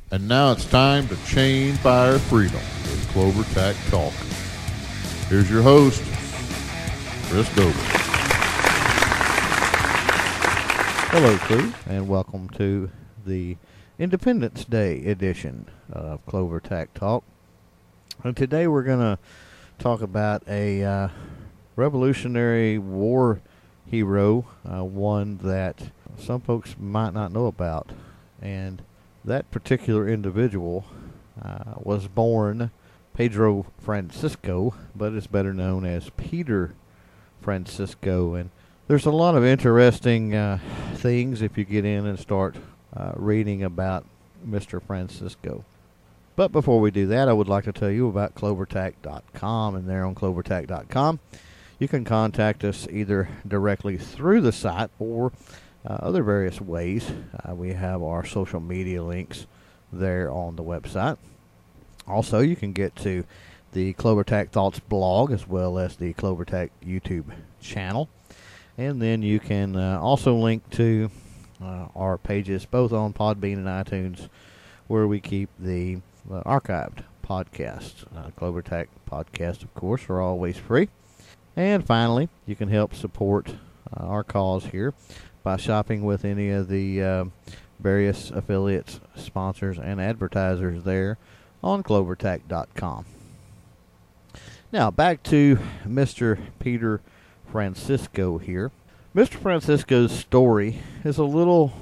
And now it's time to chain fire freedom with Clover Tack Talk. Here's your host, Chris Gober. Hello, crew, and welcome to the Independence Day edition of Clover Tack Talk. And today we're going to talk about a Revolutionary War hero, one that some folks might not know about. And that particular individual was born Pedro Francisco, but is better known as Peter Francisco. And there's a lot of interesting things if you get in and start reading about Mr. Francisco. But before we do that, I would like to tell you about CloverTack.com. And there on CloverTack.com, you can contact us either directly through the site or other various ways. We have our social media links there on the website. Also, you can get to the CloverTack Thoughts blog as well as the CloverTack YouTube channel. And then you can also link to our pages both on Podbean and iTunes, where we keep the archived podcasts. CloverTack podcasts, of course, are always free. And finally, you can help support our cause here by shopping with any of the various affiliates, sponsors, and advertisers there on CloverTack.com. Now, back to Mr. Peter Francisco here. Mr. Francisco's story is there's a little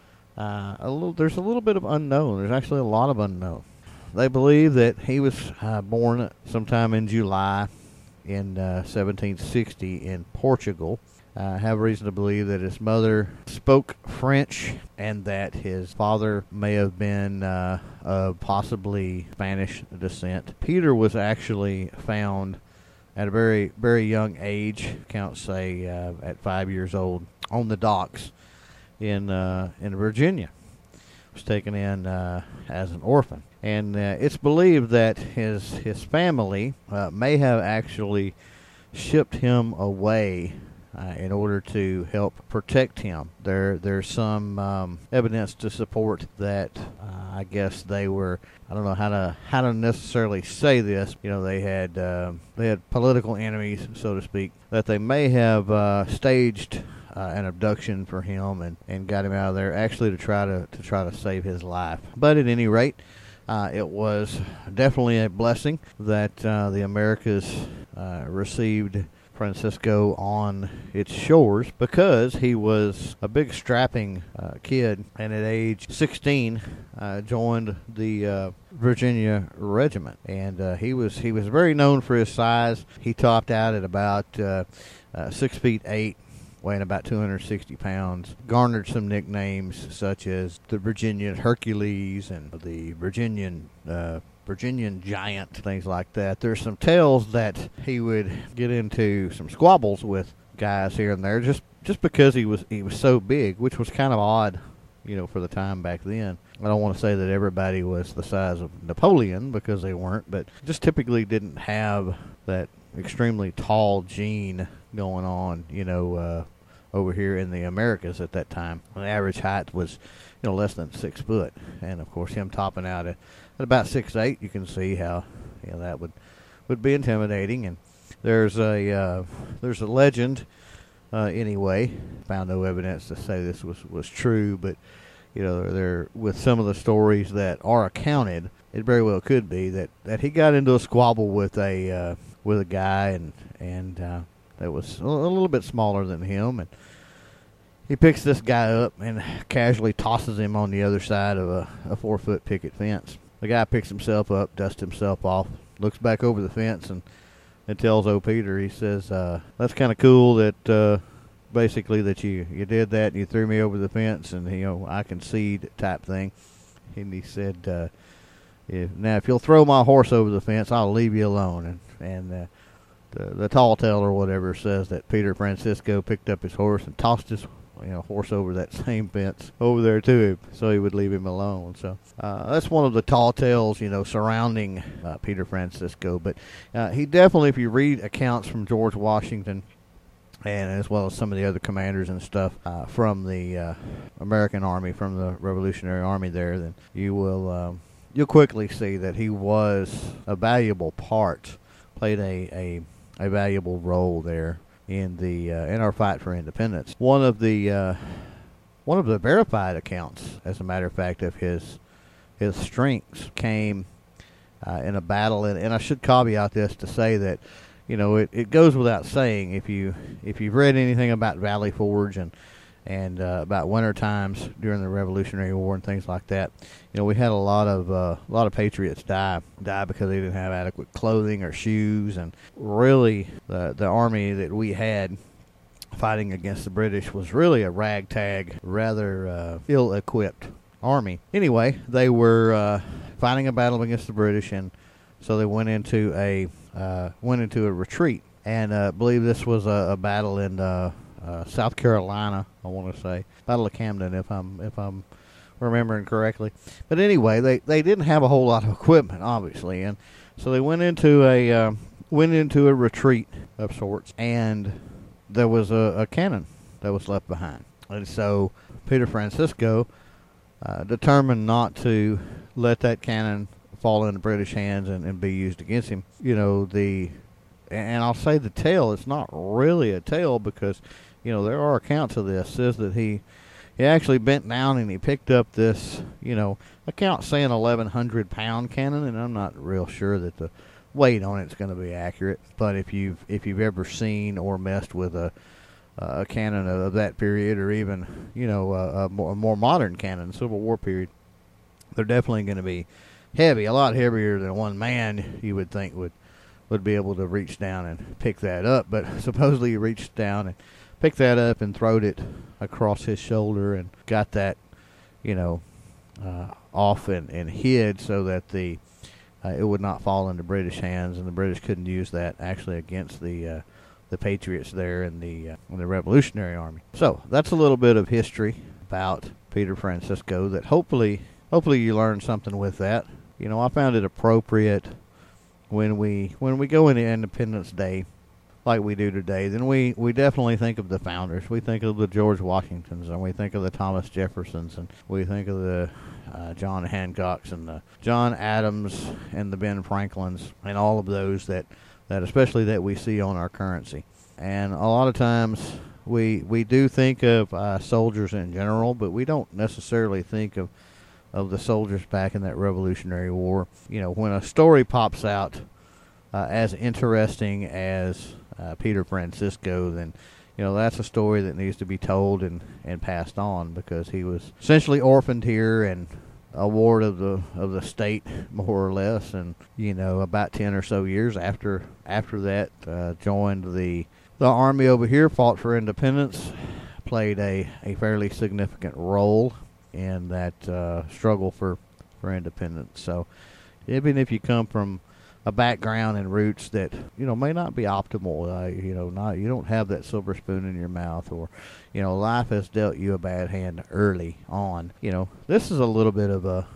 bit of unknown. There's actually a lot of unknown. They believe that he was born sometime in July in 1760 in Portugal. Have reason to believe that his mother spoke French and that his father may have been of possibly Spanish descent. Peter was actually found at a very, very young age, accounts say at 5 years old, on the docks in Virginia. Was taken in as an orphan. And it's believed that his family may have actually shipped him away in order to help protect him. There's some evidence to support that. I guess they were, I don't know how to necessarily say this. You know, they had political enemies, so to speak, that they may have staged an abduction for him and got him out of there, actually to try to save his life. But at any rate, it was definitely a blessing that the Americas received Francisco on its shores, because he was a big strapping kid, and at age 16 joined the Virginia Regiment, and he was very known for his size. He topped out at about 6 feet 8, weighing about 260 pounds, garnered some nicknames such as the Virginian Hercules and the Virginian Giant, things like that. There's some tales that he would get into some squabbles with guys here and there just because he was so big, which was kind of odd, for the time back then. I don't want to say that everybody was the size of Napoleon, because they weren't, but just typically didn't have that extremely tall gene going on, over here in the Americas at that time. The average height was, less than 6 foot, and of course him topping out at about 6'8", you can see how that would be intimidating. And there's a legend. Anyway, found no evidence to say this was true, but there, with some of the stories that are accounted, it very well could be that he got into a squabble with a guy and that was a little bit smaller than him, and he picks this guy up and casually tosses him on the other side of a 4-foot picket fence. The guy picks himself up, dusts himself off, looks back over the fence, and tells old Peter, he says, that's kind of cool that basically that you did that and you threw me over the fence, and I concede type thing. And he said, if you'll throw my horse over the fence, I'll leave you alone. And the tall tale or whatever says that Peter Francisco picked up his horse and tossed his horse over that same fence over there to him, so he would leave him alone. So that's one of the tall tales, surrounding Peter Francisco. But he definitely, if you read accounts from George Washington and as well as some of the other commanders and stuff from the American Army, from the Revolutionary Army there, then you'll quickly see that he was a valuable part, played a valuable role there in our fight for independence. One of the verified accounts, as a matter of fact, of his strengths came in a battle, and I should caveat this to say that, it goes without saying, if you've read anything about Valley Forge and about winter times during the Revolutionary War and things like that, we had a lot of patriots die because they didn't have adequate clothing or shoes, and really the army that we had fighting against the British was really a ragtag, rather ill-equipped army. Anyway, they were fighting a battle against the British, and so they went into a retreat. And I believe this was a battle in South Carolina. I want to say Battle of Camden, if I'm remembering correctly. But anyway, they didn't have a whole lot of equipment, obviously, and so they went into a retreat of sorts, and there was a cannon that was left behind. And so Peter Francisco determined not to let that cannon fall into British hands and be used against him. And I'll say the tale, it's not really a tale, because, there are accounts of this, says that he actually bent down and he picked up this, account saying 1,100 pound cannon, and I'm not real sure that the weight on it's going to be accurate, but if you've ever seen or messed with a cannon of that period, or even a more modern cannon, Civil War period, they're definitely going to be heavy, a lot heavier than one man you would think would be able to reach down and pick that up. But supposedly he reached down and picked that up and throwed it across his shoulder and got that off and hid so that it would not fall into British hands, and the British couldn't use that actually against the Patriots there in the Revolutionary Army. So that's a little bit of history about Peter Francisco that hopefully you learned something with that. I found it appropriate when we go into Independence Day like we do today, then we definitely think of the founders. We think of the George Washingtons, and we think of the Thomas Jeffersons, and we think of the John Hancocks and the John Adams and the Ben Franklins, and all of those that especially that we see on our currency. And a lot of times we do think of soldiers in general, but we don't necessarily think of the soldiers back in that Revolutionary War. When a story pops out as interesting as Peter Francisco, then that's a story that needs to be told and passed on, because he was essentially orphaned here and a ward of the state, more or less, and about 10 or so years after that joined the army over here, fought for independence, played a fairly significant role in that struggle for independence. So even if you come from a background and roots that may not be optimal, you don't have that silver spoon in your mouth, or life has dealt you a bad hand early on. This is a little bit of a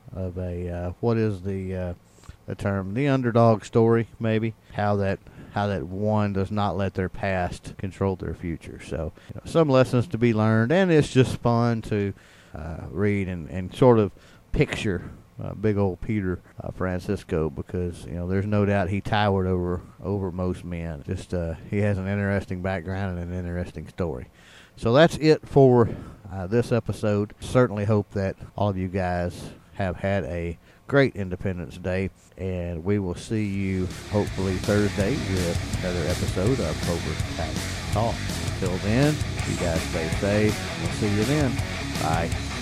what is the term, the underdog story, maybe, how that one does not let their past control their future. So some lessons to be learned, and it's just fun to read and sort of picture big old Peter Francisco, because there's no doubt he towered over most men. Just he has an interesting background and an interesting story. So that's it for this episode. Certainly hope that all of you guys have had a great Independence Day, and we will see you hopefully Thursday with another episode of Clover Tack Talk. Until then, you guys stay safe. We'll see you then. Bye.